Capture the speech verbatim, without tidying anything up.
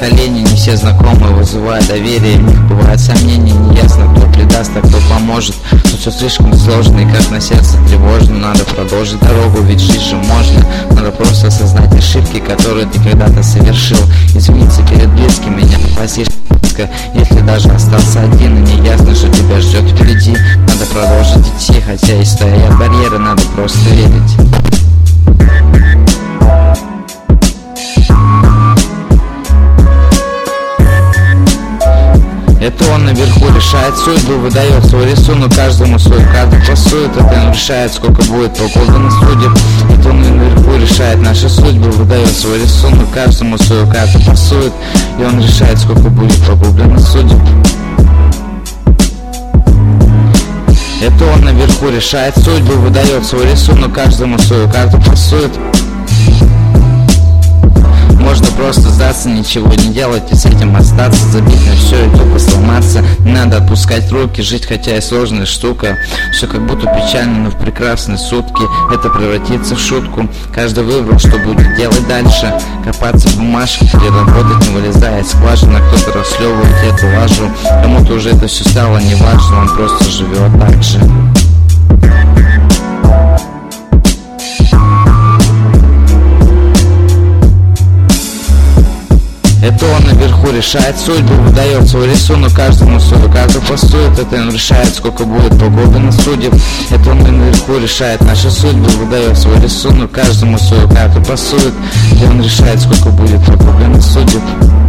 колени, не все знакомые вызывают доверие. В них бывает сомнения, неясно, кто предаст, а кто поможет. Но все слишком сложно и как на сердце тревожно. Надо продолжить дорогу, ведь жить же можно. Надо просто осознать ошибки, которые ты когда-то совершил. Извиниться перед близкими, не попросишь. Если даже остался один и не ясно, что тебя ждет впереди, надо продолжить идти, хотя и стоят барьеры, надо просто верить. Это он наверху решает судьбу, выдает свой рисунок, каждому свою карту пасует. Это он решает, сколько будет полгода на суде. Это он наверху решает наши судьбы, выдает свой рисунок, каждому свою карту пасует. И он решает, сколько будет погублено судеб. Это он наверху решает судьбу, выдает свой рисунок, каждому свою карту пасует. Можно просто сдаться, ничего не делать и с этим остаться, забить на все и тупо сломаться. Не надо отпускать руки, жить хотя и сложная штука. Все как будто печально, но в прекрасные сутки это превратится в шутку. Каждый выбрал, что будет делать дальше. Копаться в бумажке, переработать, не вылезая из скважины. Кто-то расслевывает эту лажу. Кому-то уже это все стало неважно, он просто живет так же. Это он наверху решает судьбу, выдает свой рисунок, каждому свою карту пасует. Это он решает, сколько будет полгода на суде. Это он наверху решает наши судьбы, выдает свой рисунок, каждому свою карту пасует. И он решает, сколько будет полгода на суде.